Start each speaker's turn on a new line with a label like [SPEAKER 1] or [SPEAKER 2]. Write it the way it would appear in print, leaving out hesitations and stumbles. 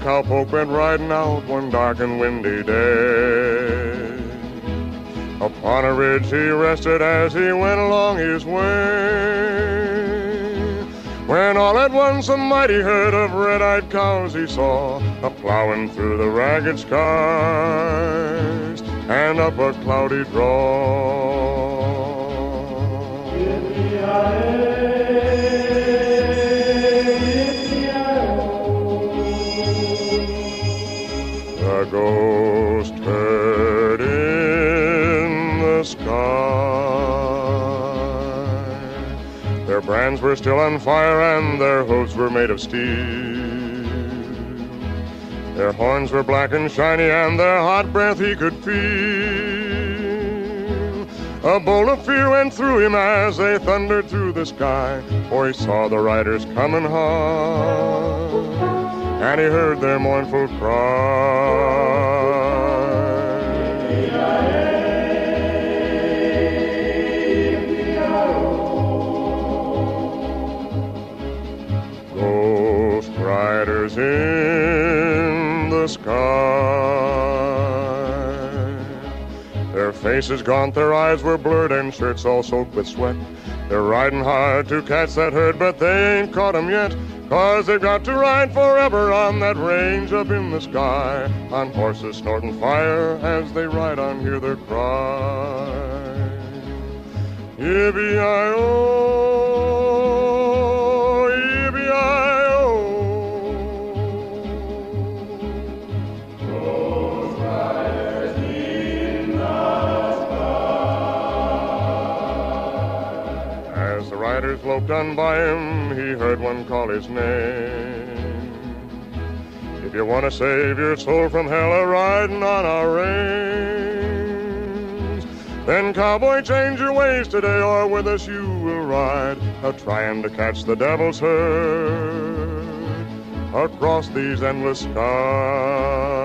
[SPEAKER 1] cowpoke went riding out one dark and windy day. Upon a ridge he rested as he went along his way, when all at once a mighty herd of red-eyed cows he saw, a-plowing through the ragged skies and up a cloudy draw. The ghost herd in the sky. Their brands were still on fire and their hooves were made of steel. Their horns were black and shiny and their hot breath he could feel. A bolt of fear went through him as they thundered through the sky, for he saw the riders coming hard, and he heard their mournful cry. Ghost riders in the sky. Their faces gaunt, their eyes were blurred, and shirts all soaked with sweat. They're riding hard to catch that herd, but they ain't caught 'em yet, 'cause they've got to ride forever on that range up in the sky, on horses snorting fire as they ride on, hear their cry. Yippee-yi-oh, yippee-yi-oh. Ghost riders in the sky. As the riders loped on by him, he heard one call his name. If you want to save your soul from hell a-riding on our range, then cowboy, change your ways today, or with us you will ride, a-trying to catch the devil's herd across these endless skies.